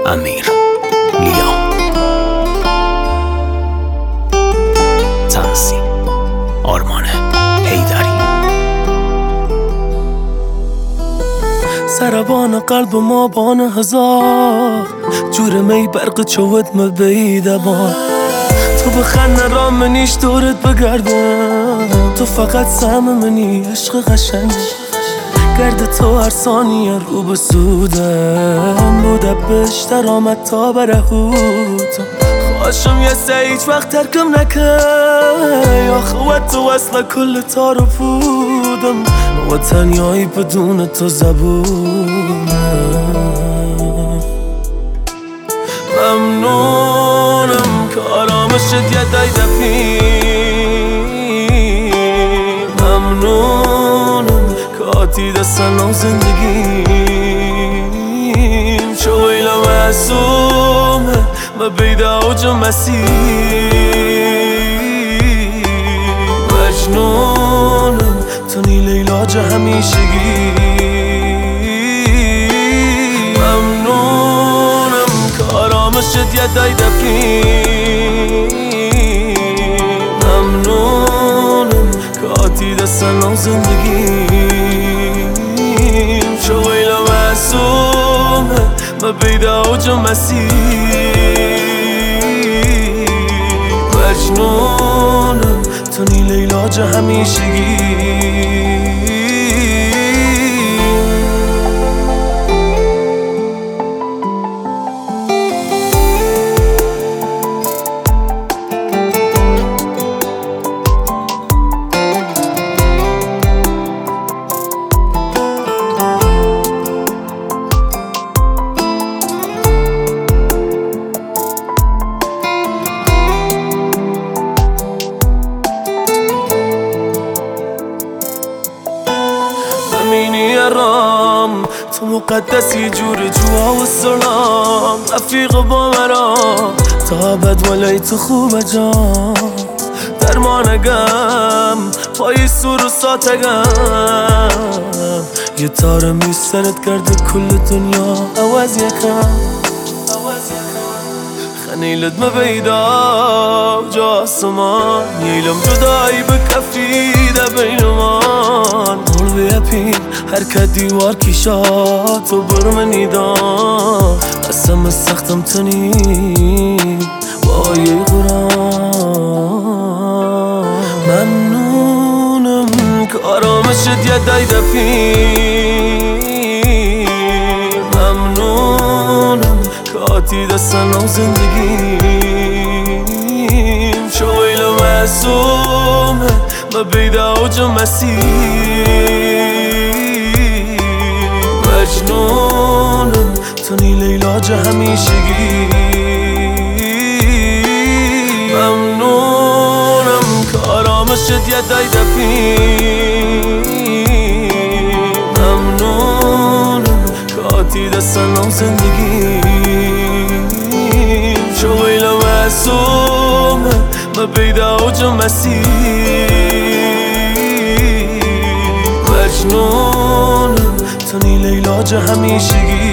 امیر لیا، تنظیم آرمان حیدری. سربان قلب ما بان هزار جور می برق چوت مبیده بان. تو بخند را منیش دورت بگردم، تو فقط سهم منی عشق قشنگ. گرد تو هر ثانیه رو به سودم، بوده بشتر آمد تا برهوتم. خواشم یه سه هیچ وقت ترکم نکن، یا خوات تو اصلا کل تارو بودم و تنیایی بدون تو زبونم. ممنونم که آرامشت یه دای دفی، ممنونم که آتی دستن و زندگیم. شو ویلا معصومه ما بیده اوج مسیح. مجنونم تو نیل علاج همیشگی. ممنونم که آرامشت یه دای دفی، ممنونم که آتی دستن و زندگیم. شو ویلا معصومه ما بیده اوج مسیح. مجنونم تو نیل علاج همیشگی. رام تو مقدسی جور جوا و سلام، رفیق با مرا تا بد ولی تو خوب جام. درمانگم پای سور و ساتگم، یه تار میسترد کرده کل دنیا عوض یکم. خنیلت مبیدا جا آسمان، نیلم جدایی بکفیده بینمان. قلبی اپین هر که دیوار کیشا تو برمنی دان. قسم سختم تنی با یه قرآن. ممنونم که آرامشت یه دای دفی، ممنونم که آتی دستن و زندگیم. شو ویلا معصومه ما بیده اوج مسیح. مجنونم تو نیل علاج همیشگی. ممنونم که آرامشت یه دای دفی، ممنونم که آتی دستن و زندگیم. شو ویلا معصومه ما بیده اوج مسیح. مجنونم تو نیل علاج همیشگی.